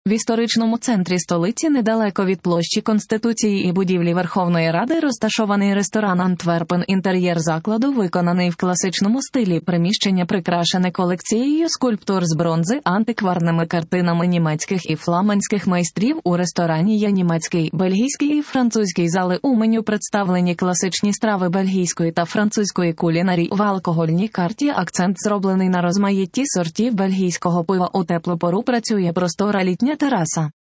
В історичному центрі столиці, недалеко від площі Конституції і будівлі Верховної Ради, розташований ресторан «Антверпен». Інтер'єр закладу виконаний в класичному стилі. Приміщення прикрашене колекцією скульптур з бронзи, антикварними картинами німецьких і фламандських майстрів. У ресторані є німецький, бельгійський і французький зали. У меню представлені класичні страви бельгійської та французької кулінарії. В алкогольній карті акцент зроблений на розмаїтті сортів бельгійського пива. У теплу пору працює простора літня тераса.